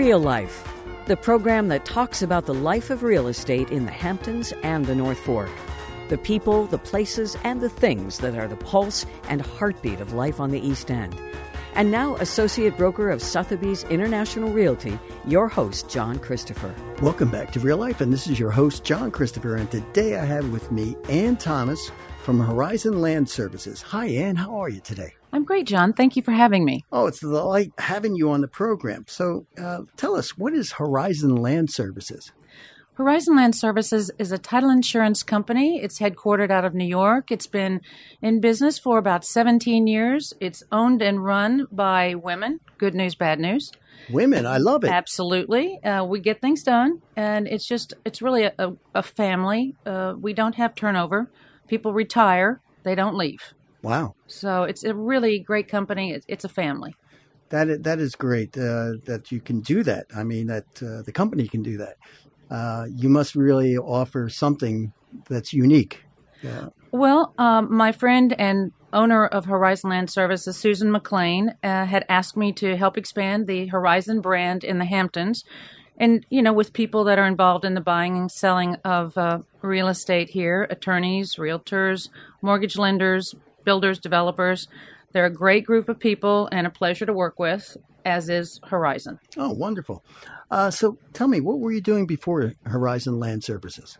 Real Life, the program that talks about the life of real estate in the Hamptons and the North Fork. The people, the places, and the things that are the pulse and heartbeat of life on the East End. And now, Associate Broker of Sotheby's International Realty, your host, John Christopher. Welcome back to Real Life, and this is your host, John Christopher, and today I have with me Ann Thomas from Horizon Land Services. Hi, Ann. How are you today? I'm great, John. Thank you for having me. Oh, it's a delight having you on the program. So tell us, what is Horizon Land Services? Horizon Land Services is a title insurance company. It's headquartered out of New York. It's been in business for about 17 years. It's owned and run by women. Good news, bad news. Women, I love it. Absolutely. We get things done, and it's really a family. We don't have turnover. People retire. They don't leave. Wow. So it's a really great company. It's a family. That is great that you can do that. I mean, that the company can do that. You must really offer something that's unique. Yeah. Well, my friend and owner of Horizon Land Services, Susan McLean, had asked me to help expand the Horizon brand in the Hamptons. And, with people that are involved in the buying and selling of real estate here, attorneys, realtors, mortgage lenders, builders, developers. They're a great group of people and a pleasure to work with, as is Horizon. Oh, wonderful. So tell me, what were you doing before Horizon Land Services?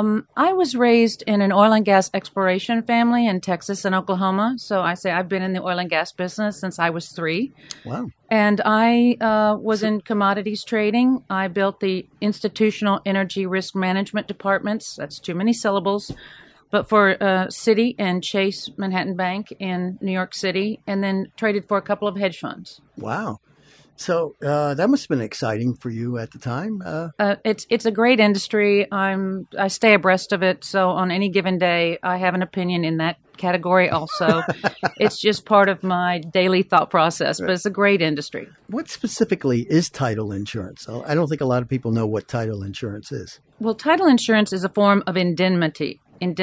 I was raised in an oil and gas exploration family in Texas and Oklahoma. So I've been in the oil and gas business since I was 3. Wow. And I was in commodities trading. I built the institutional energy risk management departments. That's too many syllables. But for Citi and Chase Manhattan Bank in New York City, and then traded for a couple of hedge funds. Wow. So that must have been exciting for you at the time. It's a great industry. I stay abreast of it. So on any given day, I have an opinion in that category also. It's just part of my daily thought process, but it's a great industry. What specifically is title insurance? I don't think a lot of people know what title insurance is. Well, title insurance is a form of indemnity,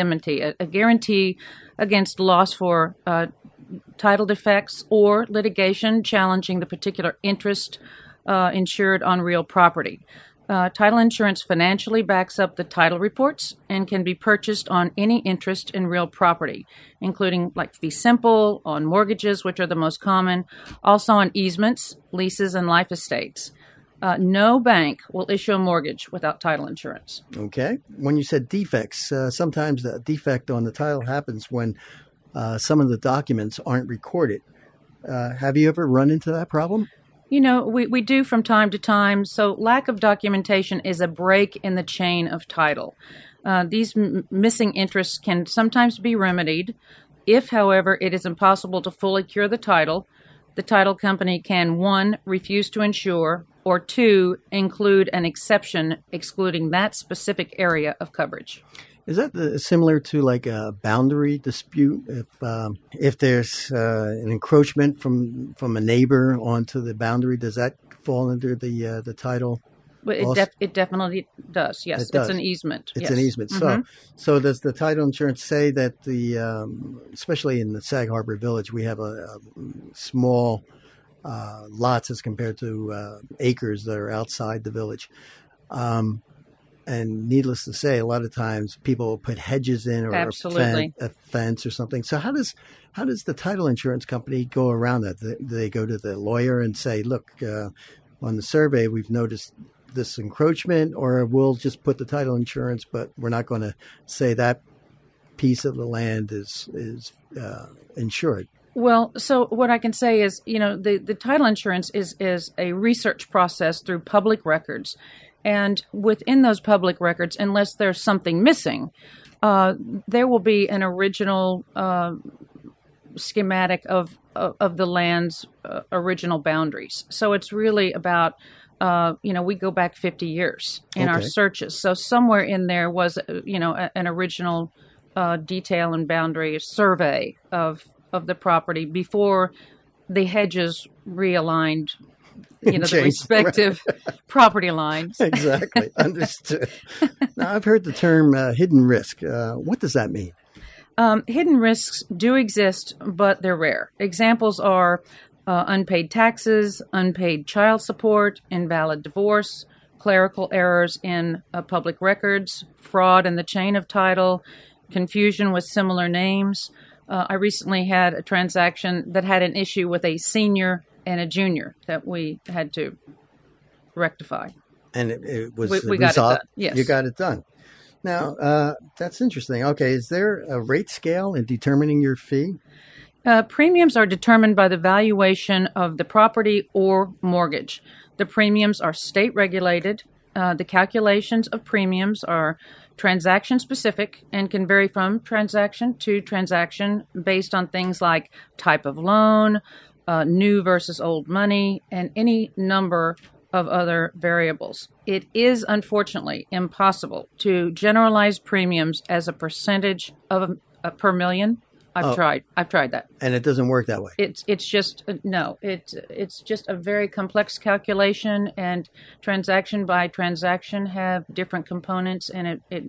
a guarantee against loss for title defects or litigation challenging the particular interest insured on real property. Title insurance financially backs up the title reports and can be purchased on any interest in real property, including like fee simple, on mortgages, which are the most common, also on easements, leases, and life estates. No bank will issue a mortgage without title insurance. Okay. When you said defects, sometimes the defect on the title happens when some of the documents aren't recorded. Have you ever run into that problem? We do from time to time. So lack of documentation is a break in the chain of title. These missing interests can sometimes be remedied. If, however, it is impossible to fully cure the title company can, 1, refuse to insure, or 2, include an exception excluding that specific area of coverage. Is that similar to like a boundary dispute? If there's an encroachment from a neighbor onto the boundary, does that fall under the title? Well, it definitely does. Yes, it does. It's an easement. It's an easement. Mm-hmm. So does the title insurance say that especially in the Sag Harbor Village, we have a small lots as compared to acres that are outside the village. And needless to say, a lot of times people will put hedges in or a fence or something. So how does the title insurance company go around that? Do they go to the lawyer and say, look, on the survey, we've noticed this encroachment, or we'll just put the title insurance, but we're not going to say that piece of the land is insured? Well, so what I can say is, the title insurance is a research process through public records. And within those public records, unless there's something missing, there will be an original schematic of the land's original boundaries. So it's really about, we go back 50 years in our searches. So somewhere in there was, an original detail and boundary survey of the property before the hedges realigned the respective property lines. Exactly. Understood. Now, I've heard the term hidden risk. What does that mean? Hidden risks do exist, but they're rare. Examples are unpaid taxes, unpaid child support, invalid divorce, clerical errors in public records, fraud in the chain of title, confusion with similar names. I recently had a transaction that had an issue with a senior and a junior that we had to rectify. And it was we got resolved? It done. Yes. You got it done. Now, that's interesting. Okay, is there a rate scale in determining your fee? Premiums are determined by the valuation of the property or mortgage. The premiums are state regulated. The calculations of premiums are transaction specific and can vary from transaction to transaction based on things like type of loan, new versus old money, and any number of other variables. It is unfortunately impossible to generalize premiums as a percentage of per million. I've tried that, and it doesn't work that way. It's just no. It's just a very complex calculation, and transaction by transaction have different components, and it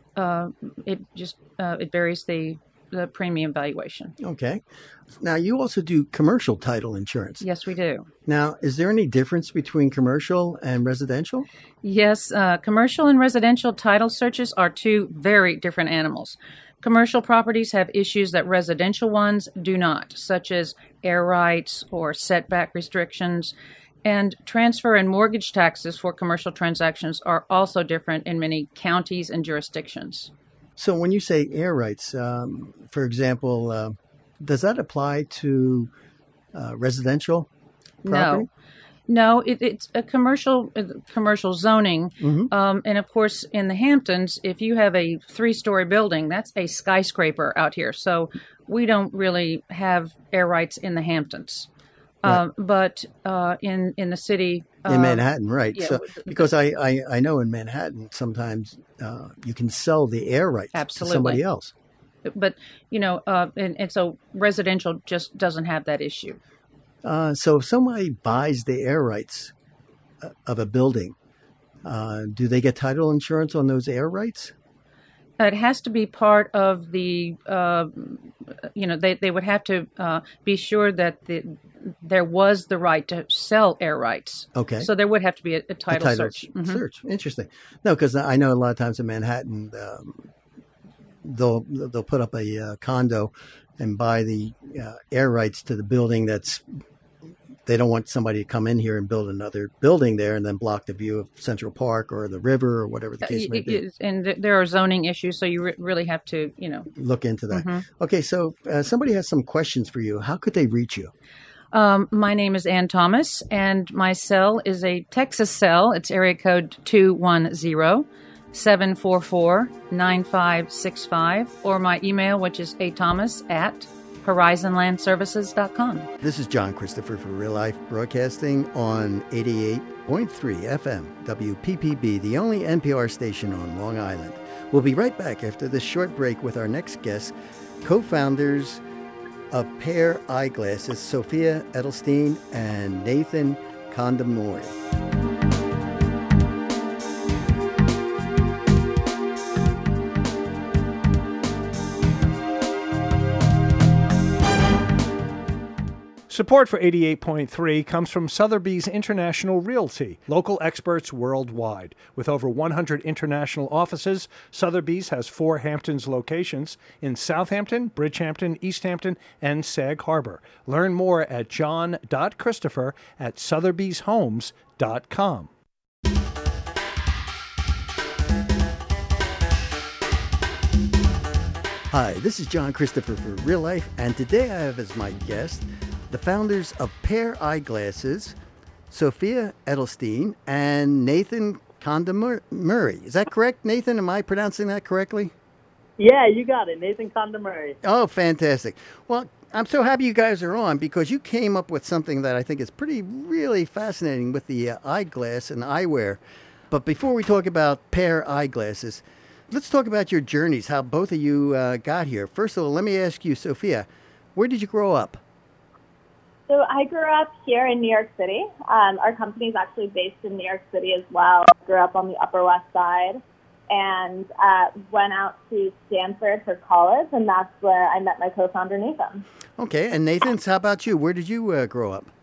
varies the premium valuation. Okay. Now, you also do commercial title insurance. Yes, we do. Now, is there any difference between commercial and residential? Yes, commercial and residential title searches are two very different animals. Commercial properties have issues that residential ones do not, such as air rights or setback restrictions. And transfer and mortgage taxes for commercial transactions are also different in many counties and jurisdictions. So when you say air rights, for example, does that apply to residential property? No, it's a commercial zoning. Mm-hmm. And of course, in the Hamptons, if you have a 3-story building, that's a skyscraper out here. So we don't really have air rights in the Hamptons. Right. But in the city, in Manhattan, right? Yeah, so because I know in Manhattan sometimes you can sell the air rights to somebody else. But and so residential just doesn't have that issue. So if somebody buys the air rights of a building, do they get title insurance on those air rights? It has to be part of the, they would have to be sure that there was the right to sell air rights. Okay. So there would have to be a title search. Mm-hmm. Search. Interesting. No, because I know a lot of times in Manhattan, they'll put up a condo and buy the air rights to the building they don't want somebody to come in here and build another building there and then block the view of Central Park or the river or whatever the case may be. And there are zoning issues, so you really have to, look into that. Mm-hmm. Okay, so somebody has some questions for you. How could they reach you? My name is Ann Thomas, and my cell is a Texas cell. It's area code 210-744-9565, or my email, which is athomas@horizonlandservices.com. This is John Christopher for Real Life Broadcasting on 88.3 FM, WPPB, the only NPR station on Long Island. We'll be right back after this short break with our next guests, co-founders of Pair Eyeglasses, Sophia Edelstein and Nathan Condamori. Support for 88.3 comes from Sotheby's International Realty, local experts worldwide. With over 100 international offices, Sotheby's has 4 Hamptons locations in Southampton, Bridgehampton, East Hampton, and Sag Harbor. Learn more at john.christopher@sotheby'shomes.com. Hi, this is John Christopher for Real Life, and today I have as my guest the founders of Pair Eyeglasses, Sophia Edelstein and Nathan Condamori. Is that correct, Nathan? Am I pronouncing that correctly? Yeah, you got it. Nathan Condamori. Oh, fantastic. Well, I'm so happy you guys are on because you came up with something that I think is really fascinating with the eyeglass and eyewear. But before we talk about Pair Eyeglasses, let's talk about your journeys, how both of you got here. First of all, let me ask you, Sophia, where did you grow up? So I grew up here in New York City. Our company is actually based in New York City as well. I grew up on the Upper West Side. and went out to Stanford for college, and that's where I met my co-founder, Nathan. Okay, and Nathan, how about you? Where did you grow up?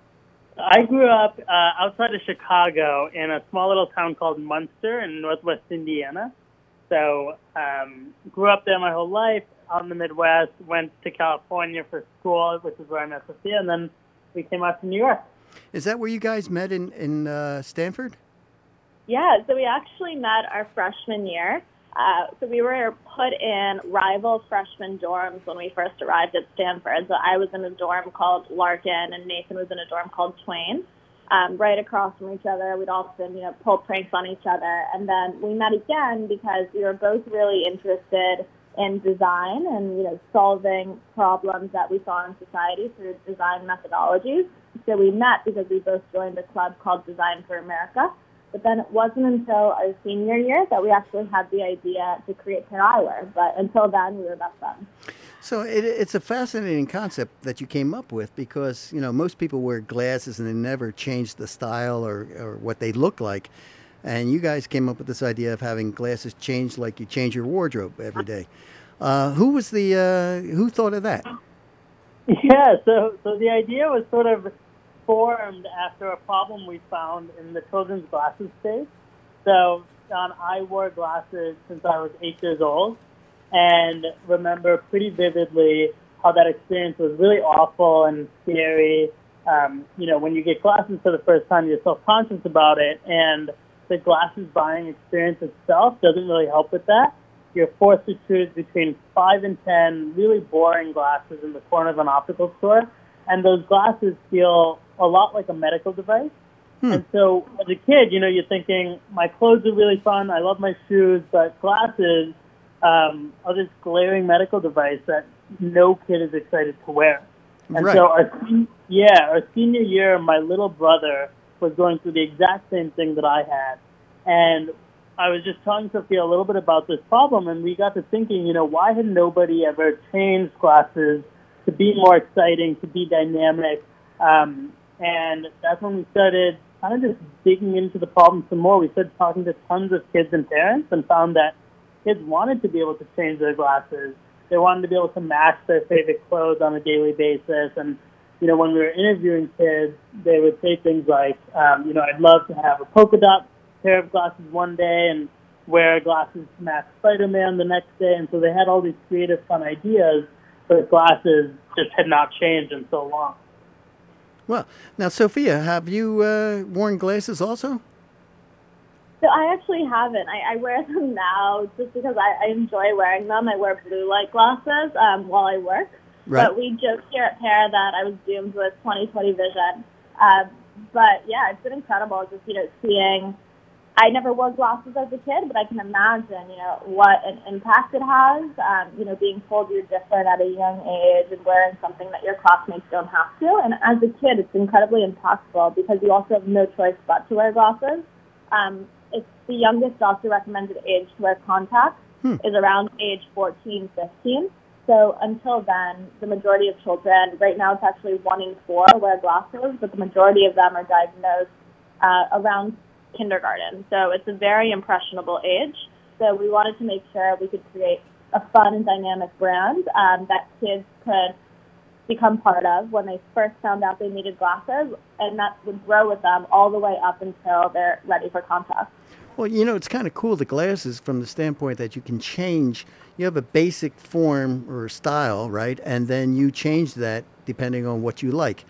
I grew up outside of Chicago in a small little town called Munster in northwest Indiana. So grew up there my whole life, out in the Midwest, went to California for school, which is where I met Sophia, and then we came out to New York. Is that where you guys met in Stanford? Yeah, so we actually met our freshman year. So we were put in rival freshman dorms when we first arrived at Stanford. So I was in a dorm called Larkin, and Nathan was in a dorm called Twain, right across from each other. We'd often, pull pranks on each other. And then we met again because we were both really interested in design and, solving problems that we saw in society through design methodologies. So we met because we both joined a club called Design for America. But then it wasn't until our senior year that we actually had the idea to create Pair Eyewear. But until then, we were best friends. So it's a fascinating concept that you came up with because, most people wear glasses and they never change the style or what they look like. And you guys came up with this idea of having glasses change like you change your wardrobe every day. Who thought of that? Yeah, so the idea was sort of formed after a problem we found in the children's glasses space. So, John, I wore glasses since I was 8 years old and remember pretty vividly how that experience was really awful and scary. When you get glasses for the first time, you're self-conscious about it, and the glasses buying experience itself doesn't really help with that. You're forced to choose between 5 and 10 really boring glasses in the corner of an optical store, and those glasses feel a lot like a medical device. And so as a kid, you're thinking, my clothes are really fun, I love my shoes, but glasses are this glaring medical device that no kid is excited to wear. And right. So our senior year, my little brother was going through the exact same thing that I had. And I was just telling Sophia a little bit about this problem, and we got to thinking, why had nobody ever changed glasses to be more exciting, to be dynamic? And that's when we started kind of just digging into the problem some more. We started talking to tons of kids and parents and found that kids wanted to be able to change their glasses. They wanted to be able to match their favorite clothes on a daily basis. And, when we were interviewing kids, they would say things like, I'd love to have a polka dot pair of glasses one day and wear glasses to match Spider-Man the next day. And so they had all these creative, fun ideas, but glasses just had not changed in so long. Well, now, Sophia, have you worn glasses also? So I actually haven't. I wear them now just because I enjoy wearing them. I wear blue light glasses while I work. Right. But we joked here at Pair that I was doomed with 20/20 vision. But yeah, it's been incredible just, seeing. I never wore glasses as a kid, but I can imagine, what an impact it has, being told you're different at a young age and wearing something that your classmates don't have to. And as a kid, it's incredibly impactful because you also have no choice but to wear glasses. It's the youngest doctor recommended age to wear contacts is around age 14, 15. So until then, the majority of children, right now it's actually 1 in 4 wear glasses, but the majority of them are diagnosed around kindergarten. So it's a very impressionable age. So we wanted to make sure we could create a fun and dynamic brand that kids could become part of when they first found out they needed glasses, and that would grow with them all the way up until they're ready for contacts. Well, it's kind of cool, the glasses, from the standpoint that you can change. You have a basic form or style, right? And then you change that depending on what you like.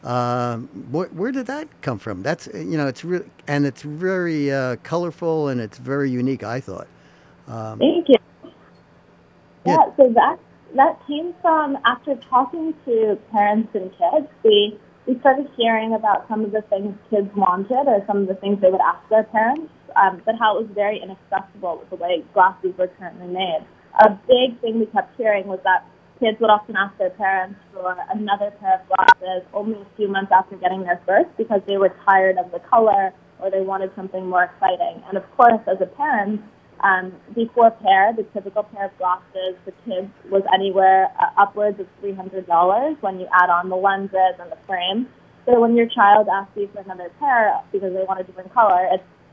Where did that come from? That's, it's really, and it's very colorful and it's very unique, I thought. Thank you. Yeah, so that came from, after talking to parents and kids, we started hearing about some of the things kids wanted or some of the things they would ask their parents, but how it was very inaccessible with the way glasses were currently made. A big thing we kept hearing was that kids would often ask their parents for another pair of glasses only a few months after getting their first because they were tired of the color or they wanted something more exciting. And of course, as a parent, before Pair, the typical pair of glasses for kids was anywhere upwards of $300 when you add on the lenses and the frame. So when your child asks you for another pair because they want a different color, it's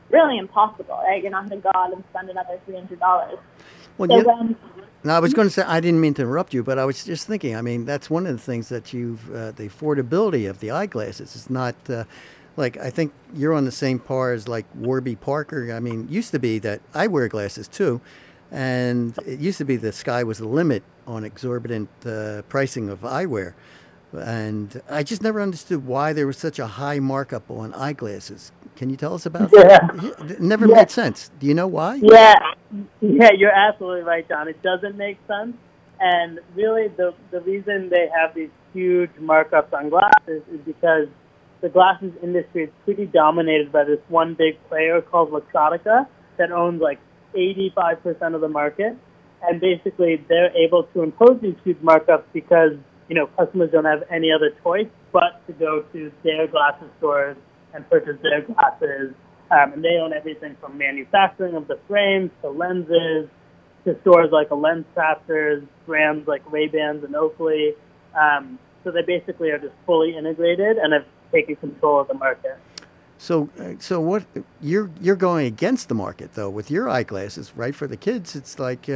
really impossible, right? You're not going to go out and spend another $300. Well, So I was going to say, I didn't mean to interrupt you, but I was just thinking, I mean, that's one of the things that the affordability of the eyeglasses is not, like, I think you're on the same par as like Warby Parker. I mean, used to be that I wear glasses too. And it used to be the sky was the limit on exorbitant pricing of eyewear. And I just never understood why there was such a high markup on eyeglasses. Can you tell us about that? It never made sense. Do you know why? Yeah, you're absolutely right, John. It doesn't make sense. And really, the reason they have these huge markups on glasses is because the glasses industry is pretty dominated by this one big player called Luxottica that owns like 85% of the market. And basically, they're able to impose these huge markups because, you know, customers don't have any other choice but to go to their glasses stores and purchase their glasses. And they own everything from manufacturing of the frames to lenses to stores like a Lens Crafters, brands like Ray-Bans and Oakley. So they basically are just fully integrated and have taken control of the market. So what you're going against the market though with your eyeglasses, right? For the kids, it's like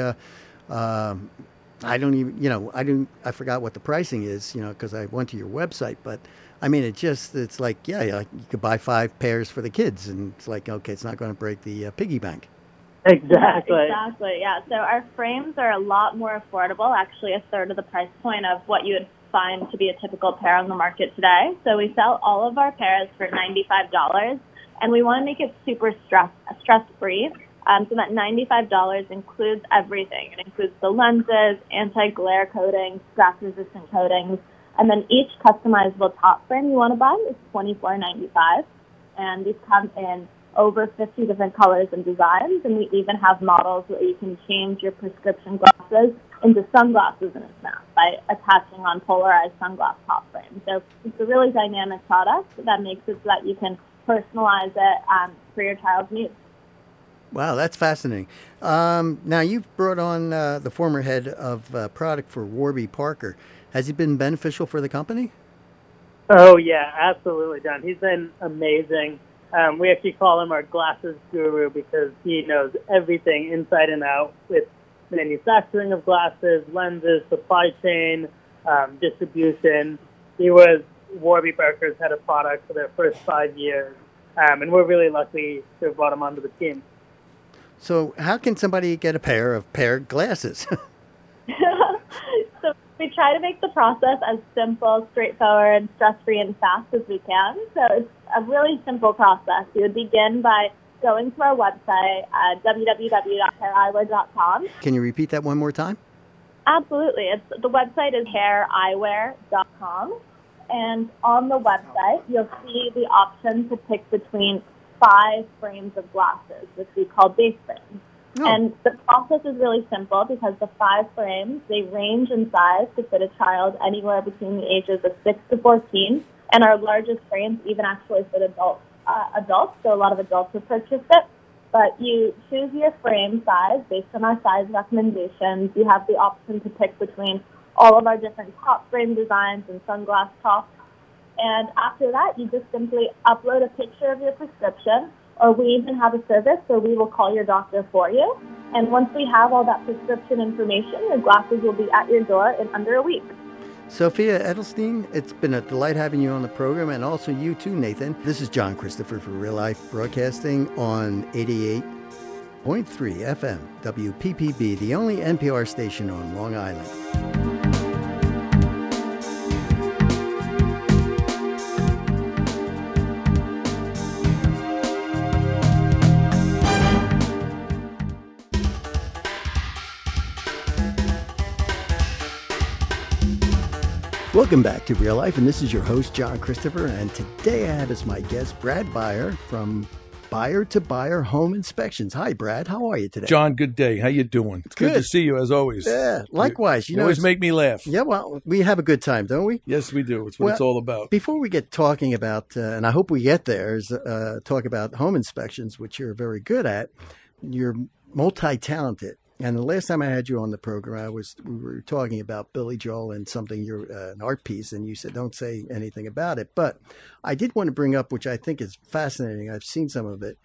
I don't even, I forgot what the pricing is, because I went to your website, but I mean, it's like, you could buy 5 pairs for the kids, and it's like, okay, it's not going to break the piggy bank. Exactly. Yeah. So our frames are a lot more affordable, actually a third of the price point of what you would find to be a typical pair on the market today. So we sell all of our pairs for $95, and we want to make it super stress-free. So that $95 includes everything. It includes the lenses, anti-glare coatings, scratch-resistant coatings, and then each customizable top frame you want to buy is $24.95. And these come in over 50 different colors and designs, and we even have models where you can change your prescription glasses into sunglasses in a snap by attaching on polarized sunglass top frames. So it's a really dynamic product that makes it so that you can personalize it for your child's needs. Wow, that's fascinating. Now, you've brought on the former head of product for Warby Parker. Has he been beneficial for the company? Oh, yeah, absolutely, John. He's been amazing. We actually call him our glasses guru because he knows everything inside and out with manufacturing of glasses, lenses, supply chain, distribution. He was Warby Parker's head of product for their first 5 years, and we're really lucky to have brought him onto the team. So how can somebody get a pair of glasses? So we try to make the process as simple, straightforward, stress-free, and fast as we can. So it's a really simple process. You would begin by going to our website at www.haireyewear.com. Can you repeat that one more time? Absolutely. The website is haireyewear.com. And on the website, you'll see the option to pick between 5 frames of glasses, which we call base frames. Oh. And the process is really simple because the 5 frames, they range in size to fit a child anywhere between the ages of 6 to 14. And our largest frames even actually fit adults. So a lot of adults have purchased it. But you choose your frame size based on our size recommendations. You have the option to pick between all of our different top frame designs and sunglass tops. And after that, you just simply upload a picture of your prescription, or we even have a service where we will call your doctor for you. And once we have all that prescription information, your glasses will be at your door in under a week. Sophia Edelstein, it's been a delight having you on the program, and also you too, Nathan. This is John Christopher for Real Life Broadcasting on 88.3 FM, WPPB, the only NPR station on Long Island. Welcome back to Real Life, and this is your host, John Christopher, and today I have as my guest Brad Beyer from Buyer to Buyer Home Inspections. Hi, Brad. How are you today? John, good day. How you doing? It's good to see you, as always. Yeah, likewise. You always make me laugh. Yeah, well, we have a good time, don't we? Yes, we do. It's what it's all about. Before we get talking about, and I hope we get there, is talk about home inspections, which you're very good at. You're multi-talented. And the last time I had you on the program, we were talking about Billy Joel and something, an art piece, and you said don't say anything about it. But I did want to bring up, which I think is fascinating. I've seen some of it.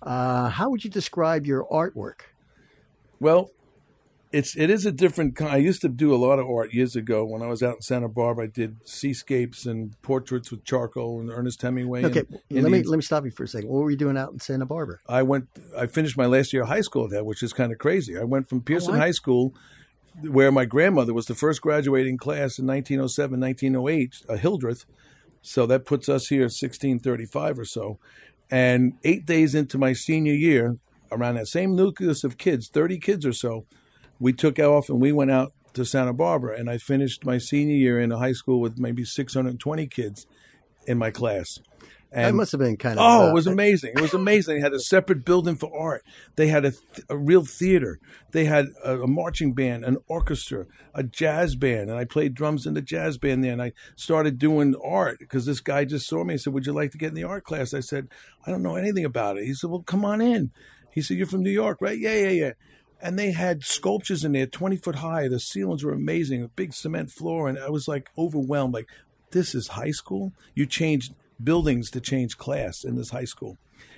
How would you describe your artwork? Well, it is a different kind. I used to do a lot of art years ago when I was out in Santa Barbara. I did seascapes and portraits with charcoal and Ernest Hemingway. Okay, let me stop you for a second. What were you doing out in Santa Barbara? I finished my last year of high school at that, which is kind of crazy. I went from Pearson High School, where my grandmother was the first graduating class in 1907, 1908, Hildreth. So that puts us here 1635 or so. And 8 days into my senior year, around that same nucleus of kids, 30 kids or so, we took off and we went out to Santa Barbara. And I finished my senior year in a high school with maybe 620 kids in my class. And that must have been kind of... Oh, it was amazing. It was amazing. They had a separate building for art. They had a real theater. They had a marching band, an orchestra, a jazz band. And I played drums in the jazz band there. And I started doing art because this guy just saw me. He said, would you like to get in the art class? I said, I don't know anything about it. He said, well, come on in. He said, you're from New York, right? Yeah. And they had sculptures in there, 20 foot high. The ceilings were amazing, a big cement floor. And I was like overwhelmed. Like, this is high school? You changed buildings to change class in this high school.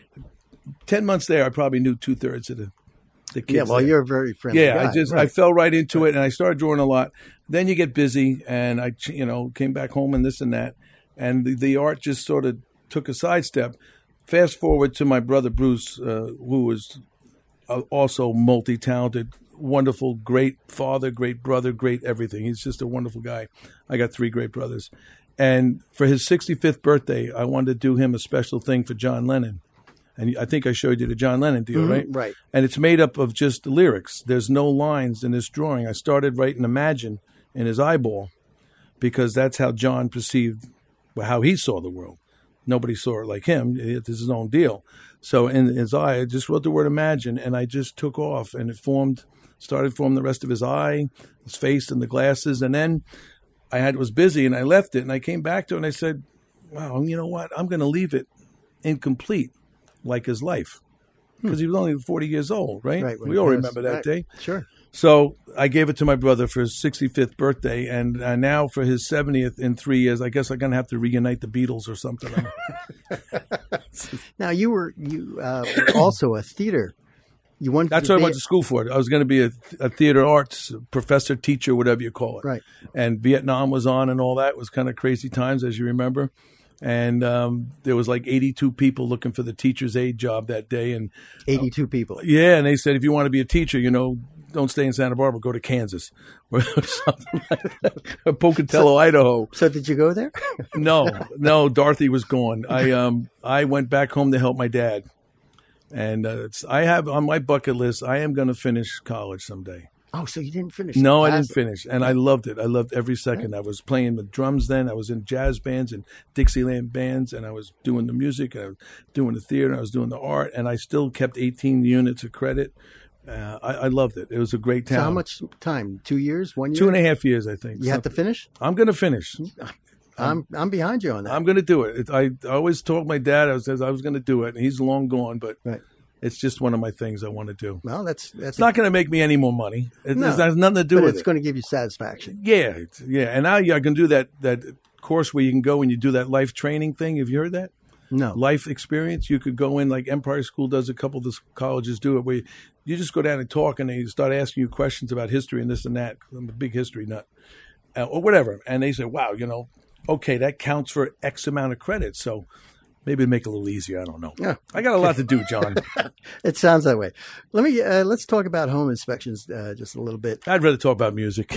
10 months there, I probably knew 2/3 of the kids. Yeah, well, there. you're a very friendly guy. I fell right into it, and I started drawing a lot. Then you get busy, and I came back home and this and that, and the art just sort of took a sidestep. Fast forward to my brother Bruce, who was also multi-talented, wonderful, great father, great brother, great everything. He's just a wonderful guy. I got 3 great brothers. And for his 65th birthday, I wanted to do him a special thing for John Lennon. And I think I showed you the John Lennon deal, right? Right. And it's made up of just lyrics. There's no lines in this drawing. I started writing Imagine in his eyeball because that's how John perceived, how he saw the world. Nobody saw it like him. It's his own deal. So in his eye, I just wrote the word Imagine, and I just took off, and it started forming the rest of his eye, his face, and the glasses. And then was busy, and I left it, and I came back to it, and I said, wow, you know what? I'm going to leave it incomplete, like his life. Because he was only 40 years old, right? We all remember that day. Sure. So I gave it to my brother for his 65th birthday, and now for his 70th in 3 years, I guess I'm going to have to reunite the Beatles or something. Now, you were also a theater. That's what I went to school for. I was going to be a theater arts professor, teacher, whatever you call it. Right. And Vietnam was on and all that. It was kind of crazy times, as you remember. And there was like 82 people looking for the teacher's aide job that day. And 82 people. Yeah, and they said, if you want to be a teacher, don't stay in Santa Barbara, go to Kansas or something like that. Or Pocatello, Idaho. So did you go there? No, Dorothy was gone. I went back home to help my dad. And I have on my bucket list, I am going to finish college someday. Oh, so you didn't finish? No, I didn't finish. And I loved it. I loved every second. I was playing with drums then. I was in jazz bands and Dixieland bands. And I was doing the music. I was doing the theater. I was doing the art. And I still kept 18 units of credit. I loved it. It was a great town. So how much time? 2 years? 1 year? 2.5 years, I think. You have to finish? I'm going to finish. I'm behind you on that. I'm going to do it. I always told my dad I was going to do it, and he's long gone, but it's just one of my things I want to do. Well, that's it's not going to make me any more money. It has nothing to do with it. But it's going to give you satisfaction. Yeah. And now I can do that course where you can go and you do that life training thing. Have you heard that? No. Life experience. You could go in, like Empire School does, a couple of the colleges do it, where you just go down and talk, and they start asking you questions about history and this and that. I'm a big history nut, or whatever. And they say, wow, okay, that counts for X amount of credit. So maybe make it a little easier. I don't know. Yeah. I got a lot to do, John. It sounds that way. Let's talk about home inspections just a little bit. I'd rather talk about music.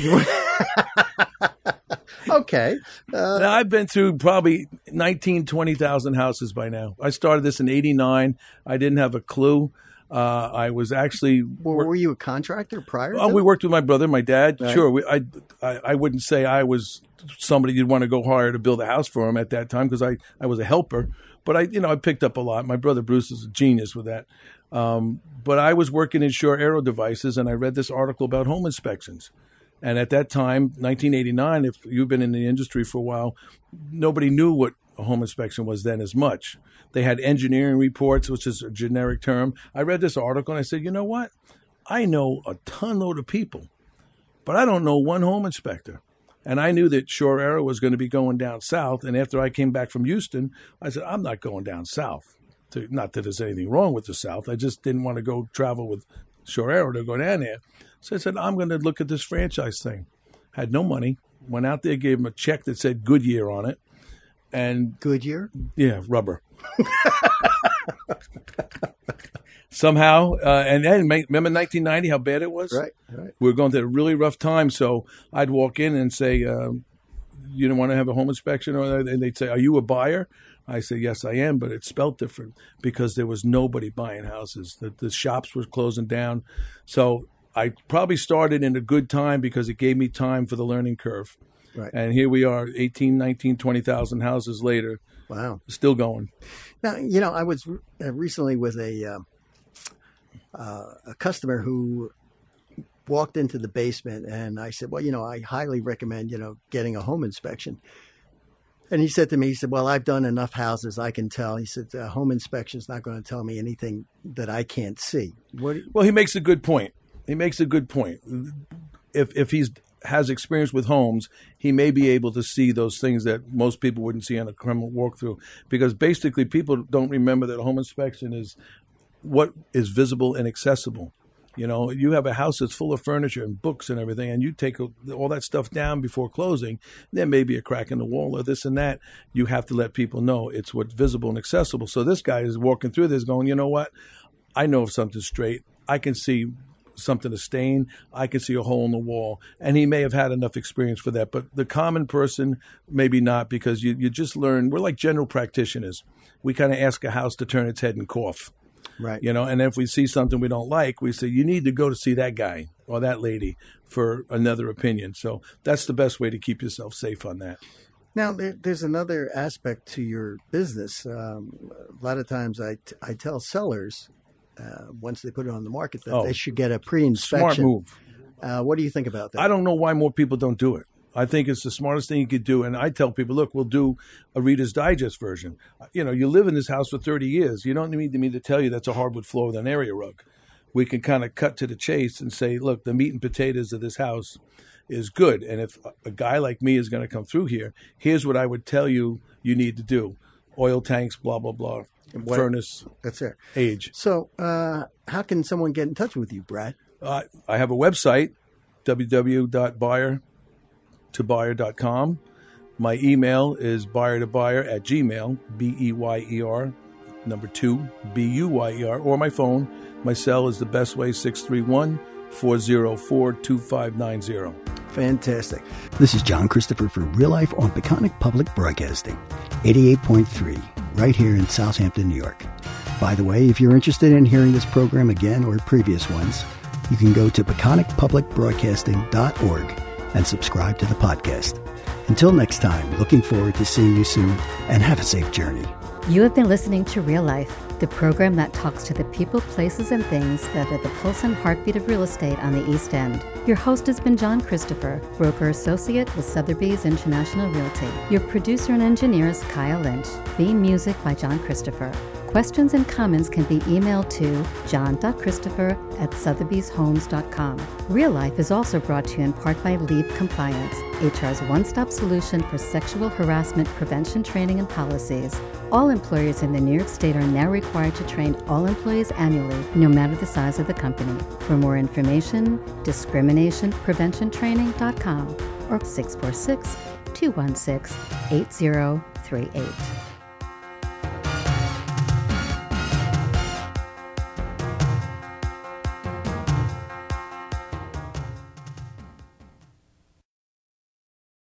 Okay. Now, I've been through probably 20,000 houses by now. I started this in 1989. I didn't have a clue. I was actually... Were you a contractor prior to we worked with my brother, my dad. Right. Sure. I wouldn't say I was somebody you'd want to go hire to build a house for him at that time because I was a helper. But I picked up a lot. My brother Bruce is a genius with that. But I was working in Sure Aero Devices, and I read this article about home inspections. And at that time, 1989, if you've been in the industry for a while, nobody knew what a home inspection was then as much. They had engineering reports, which is a generic term. I read this article and I said, you know what? I know a ton load of people, but I don't know one home inspector. And I knew that Sure Aero was going to be going down south. And after I came back from Houston, I said, I'm not going down south. Not that there's anything wrong with the South. I just didn't want to go travel with Shore Aero to go down there. So I said, I'm going to look at this franchise thing. Had no money. Went out there, gave him a check that said Goodyear on it. And Goodyear? Yeah, rubber. Somehow, and then remember 1990, how bad it was? Right. We were going through a really rough time. So I'd walk in and say, you don't want to have a home inspection? And they'd say, are you a buyer? I say, yes, I am, but it's spelled different because there was nobody buying houses. The shops were closing down. So I probably started in a good time because it gave me time for the learning curve. Right. And here we are, 18, 19, 20,000 houses later. Wow. Still going. Now, I was recently with a customer who walked into the basement, and I said, well, I highly recommend, getting a home inspection. And he said to me, well, I've done enough houses, I can tell. He said, a home inspection is not going to tell me anything that I can't see. Well, he makes a good point. If he's has experience with homes, he may be able to see those things that most people wouldn't see on a criminal walkthrough. Because basically, people don't remember that a home inspection is what is visible and accessible. You have a house that's full of furniture and books and everything, and you take all that stuff down before closing. There may be a crack in the wall or this and that. You have to let people know it's what's visible and accessible. So this guy is walking through this going, you know what? I know if something's straight. I can see something to stain. I can see a hole in the wall. And he may have had enough experience for that. But the common person, maybe not, because you just learn. We're like general practitioners. We kind of ask a house to turn its head and cough. Right. And if we see something we don't like, we say, you need to go to see that guy or that lady for another opinion. So that's the best way to keep yourself safe on that. Now, there's another aspect to your business. A lot of times I tell sellers, once they put it on the market, that they should get a pre-inspection. Smart move. What do you think about that? I don't know why more people don't do it. I think it's the smartest thing you could do. And I tell people, look, we'll do a Reader's Digest version. You live in this house for 30 years. You don't need me to tell you that's a hardwood floor with an area rug. We can kind of cut to the chase and say, look, the meat and potatoes of this house is good. And if a guy like me is going to come through here, here's what I would tell you need to do. Oil tanks, blah, blah, blah. Furnace. That's it. Age. So how can someone get in touch with you, Brad? I have a website, www.buyertobuyer.com. My email is buyertobuyer@gmail, BEYER, 2, BUYER, or my phone. My cell is the best way, 631-404-2590. Fantastic. This is John Christopher for Real Life on Peconic Public Broadcasting, 88.3, right here in Southampton, New York. By the way, if you're interested in hearing this program again or previous ones, you can go to peconicpublicbroadcasting.org and subscribe to the podcast. Until next time, looking forward to seeing you soon, and have a safe journey. You have been listening to Real Life, the program that talks to the people, places, and things that are the pulse and heartbeat of real estate on the East End. Your host has been John Christopher, broker associate with Sotheby's International Realty. Your producer and engineer is Kyle Lynch. Theme music by John Christopher. Questions and comments can be emailed to john.christopher@sotheby'shomes.com. Real Life is also brought to you in part by Leap Compliance, HR's one-stop solution for sexual harassment prevention training and policies. All employers in the New York State are now required to train all employees annually, no matter the size of the company. For more information, discriminationpreventiontraining.com or 646-216-8038.